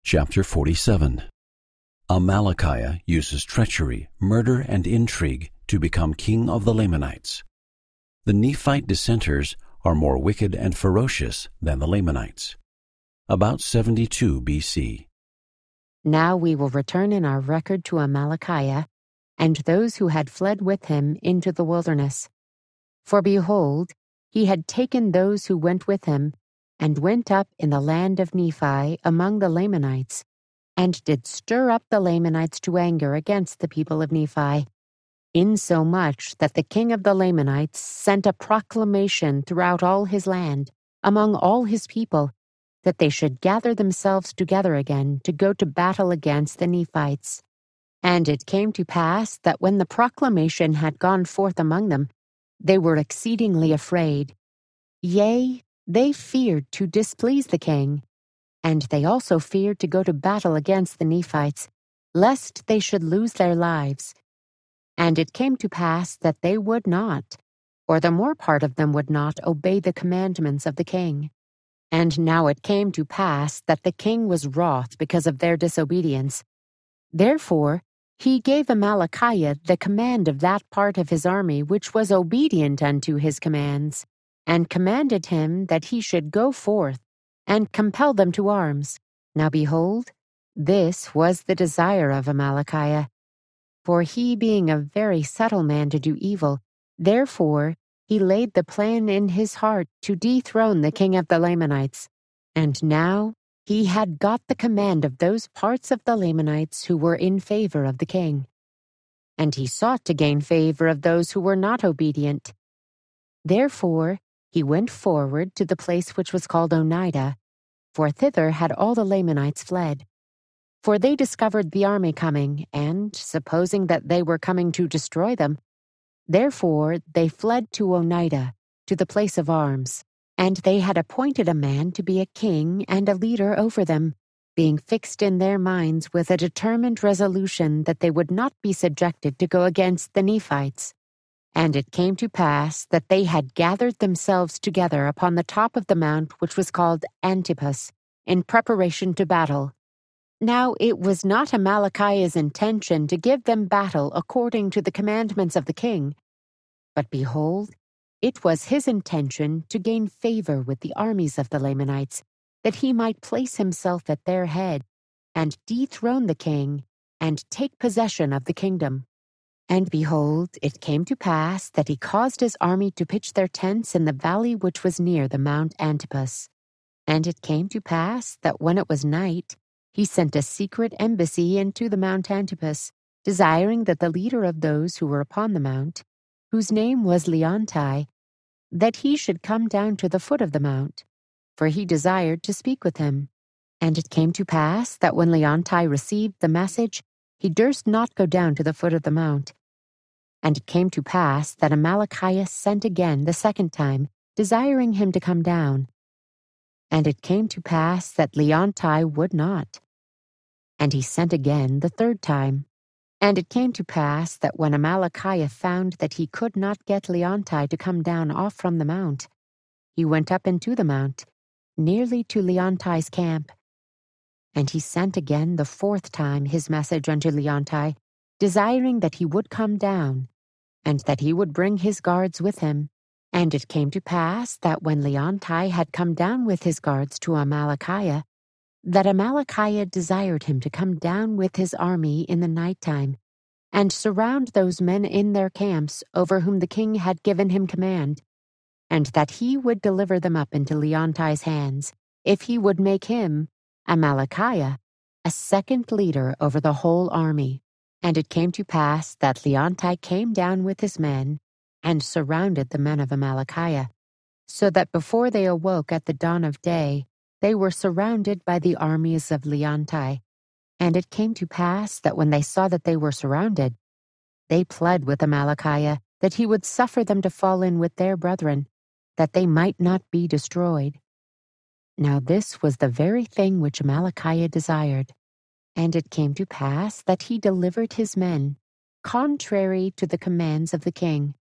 Chapter 47. Amalickiah uses treachery, murder, and intrigue to become king of the Lamanites. The Nephite dissenters are more wicked and ferocious than the Lamanites. About 72 B.C. Now we will return in our record to Amalickiah and those who had fled with him into the wilderness. For behold, he had taken those who went with him, and went up in the land of Nephi among the Lamanites, and did stir up the Lamanites to anger against the people of Nephi, insomuch that the king of the Lamanites sent a proclamation throughout all his land, among all his people, that they should gather themselves together again to go to battle against the Nephites. And it came to pass that when the proclamation had gone forth among them, they were exceedingly afraid. Yea, they feared to displease the king, and they also feared to go to battle against the Nephites, lest they should lose their lives. And it came to pass that they would not, or the more part of them would not, obey the commandments of the king. And now it came to pass that the king was wroth because of their disobedience. Therefore he gave Amalickiah the command of that part of his army which was obedient unto his commands, and commanded him that he should go forth, and compel them to arms. Now behold, this was the desire of Amalickiah. For he being a very subtle man to do evil, therefore he laid the plan in his heart to dethrone the king of the Lamanites. And now he had got the command of those parts of the Lamanites who were in favor of the king. And he sought to gain favor of those who were not obedient. Therefore he went forward to the place which was called Onidah, for thither had all the Lamanites fled. For they discovered the army coming, and, supposing that they were coming to destroy them, therefore they fled to Onidah, to the place of arms. And they had appointed a man to be a king and a leader over them, being fixed in their minds with a determined resolution that they would not be subjected to go against the Nephites. And it came to pass that they had gathered themselves together upon the top of the mount which was called Antipas, in preparation to battle. Now it was not Amalickiah's intention to give them battle according to the commandments of the king, but behold, it was his intention to gain favor with the armies of the Lamanites, that he might place himself at their head, and dethrone the king, and take possession of the kingdom. And behold, it came to pass that he caused his army to pitch their tents in the valley which was near the Mount Antipas. And it came to pass that when it was night, he sent a secret embassy into the Mount Antipas, desiring that the leader of those who were upon the mount, whose name was Leonti, that he should come down to the foot of the mount, for he desired to speak with him. And it came to pass that when Leonti received the message, he durst not go down to the foot of the mount. And it came to pass that Amalickiah sent again the second time, desiring him to come down. And it came to pass that Leonti would not. And he sent again the third time. And it came to pass that when Amalickiah found that he could not get Leonti to come down off from the mount, he went up into the mount, nearly to Leonti's camp. And he sent again the fourth time his message unto Leonti, desiring that he would come down, and that he would bring his guards with him. And it came to pass that when Leonti had come down with his guards to Amalickiah, that Amalickiah desired him to come down with his army in the night time, and surround those men in their camps over whom the king had given him command, and that he would deliver them up into Leonti's hands, if he would make him, Amalickiah, a second leader over the whole army. And it came to pass that Leonti came down with his men, and surrounded the men of Amalickiah, so that before they awoke at the dawn of day, they were surrounded by the armies of Leonti. And it came to pass that when they saw that they were surrounded, they pled with Amalickiah that he would suffer them to fall in with their brethren, that they might not be destroyed. Now this was the very thing which Amalickiah desired. And it came to pass that he delivered his men, contrary to the commands of the king.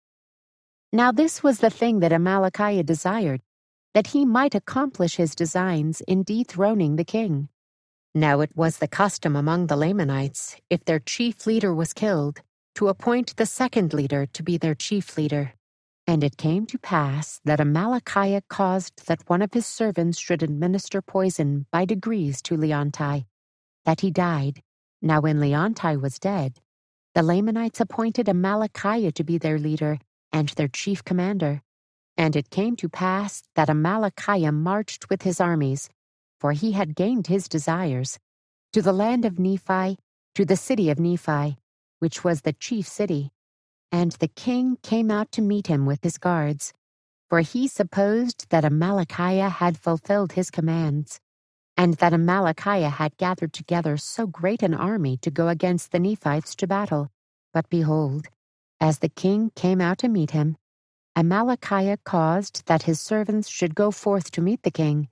Now this was the thing that Amalickiah desired, that he might accomplish his designs in dethroning the king. Now it was the custom among the Lamanites, if their chief leader was killed, to appoint the second leader to be their chief leader. And it came to pass that Amalickiah caused that one of his servants should administer poison by degrees to Leonti, that he died. Now when Leonti was dead, the Lamanites appointed Amalickiah to be their leader and their chief commander. And it came to pass that Amalickiah marched with his armies, for he had gained his desires, to the land of Nephi, to the city of Nephi, which was the chief city. And the king came out to meet him with his guards, for he supposed that Amalickiah had fulfilled his commands, and that Amalickiah had gathered together so great an army to go against the Nephites to battle. But behold, as the king came out to meet him, Amalickiah caused that his servants should go forth to meet the king.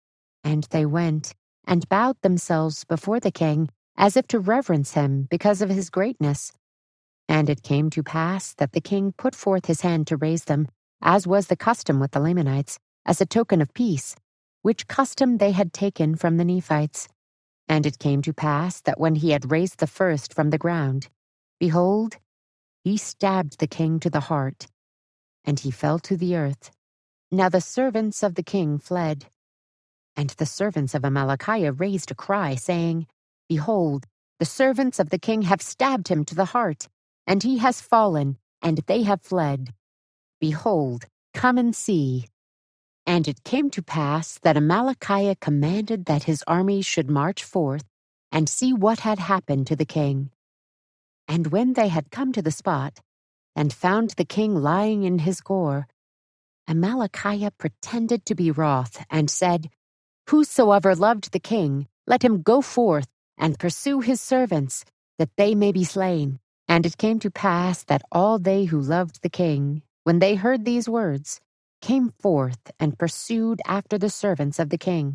And they went and bowed themselves before the king, as if to reverence him because of his greatness. And it came to pass that the king put forth his hand to raise them, as was the custom with the Lamanites, as a token of peace, which custom they had taken from the Nephites. And it came to pass that when he had raised the first from the ground, behold, he stabbed the king to the heart, and he fell to the earth. Now the servants of the king fled. And the servants of Amalickiah raised a cry, saying, Behold, the servants of the king have stabbed him to the heart, and he has fallen, and they have fled. Behold, come and see. And it came to pass that Amalickiah commanded that his army should march forth and see what had happened to the king. And when they had come to the spot, and found the king lying in his gore, Amalickiah pretended to be wroth, and said, Whosoever loved the king, let him go forth and pursue his servants, that they may be slain. And it came to pass that all they who loved the king, when they heard these words, came forth and pursued after the servants of the king.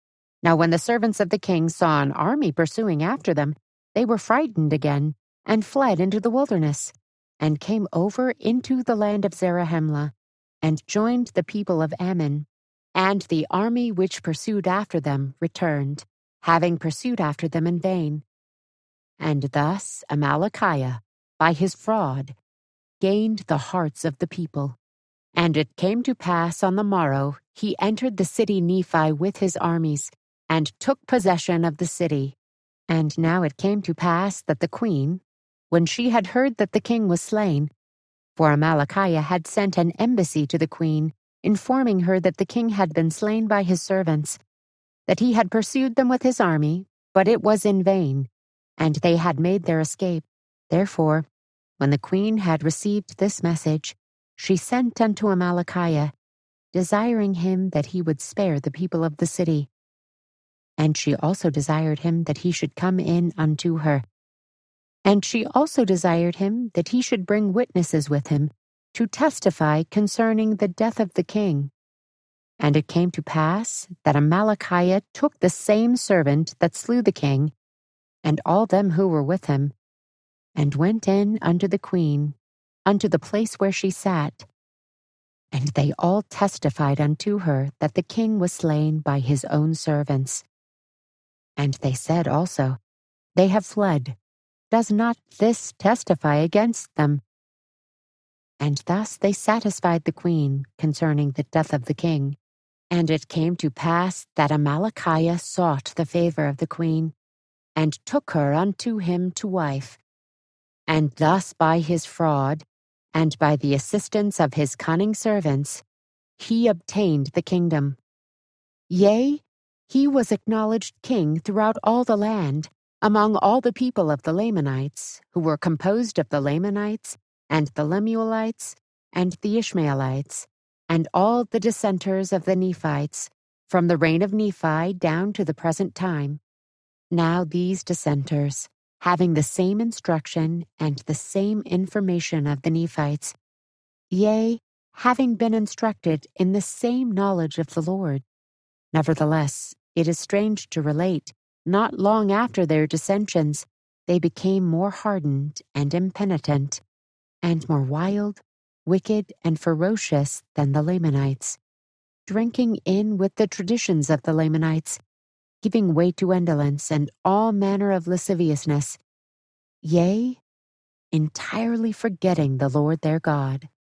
Now when the servants of the king saw an army pursuing after them, they were frightened again, and fled into the wilderness, and came over into the land of Zarahemla, and joined the people of Ammon. And the army which pursued after them returned, having pursued after them in vain. And thus Amalickiah, by his fraud, gained the hearts of the people. And it came to pass on the morrow, he entered the city Nephi with his armies, and took possession of the city. And now it came to pass that the queen, when she had heard that the king was slain, for Amalickiah had sent an embassy to the queen, informing her that the king had been slain by his servants, that he had pursued them with his army, but it was in vain, and they had made their escape. Therefore, when the queen had received this message, she sent unto Amalickiah, desiring him that he would spare the people of the city. And she also desired him that he should come in unto her. And she also desired him that he should bring witnesses with him, to testify concerning the death of the king. And it came to pass that Amalickiah took the same servant that slew the king, and all them who were with him, and went in unto the queen, unto the place where she sat. And they all testified unto her that the king was slain by his own servants. And they said also, They have fled. Does not this testify against them? And thus they satisfied the queen concerning the death of the king. And it came to pass that Amalickiah sought the favor of the queen, and took her unto him to wife. And thus by his fraud, and by the assistance of his cunning servants, he obtained the kingdom. Yea, he was acknowledged king throughout all the land, among all the people of the Lamanites, who were composed of the Lamanites, and the Lemuelites, and the Ishmaelites, and all the dissenters of the Nephites, from the reign of Nephi down to the present time. Now these dissenters, having the same instruction and the same information of the Nephites, yea, having been instructed in the same knowledge of the Lord. Nevertheless, it is strange to relate, not long after their dissensions, they became more hardened and impenitent, and more wild, wicked, and ferocious than the Lamanites, drinking in with the traditions of the Lamanites, giving way to indolence and all manner of lasciviousness, yea, entirely forgetting the Lord their God.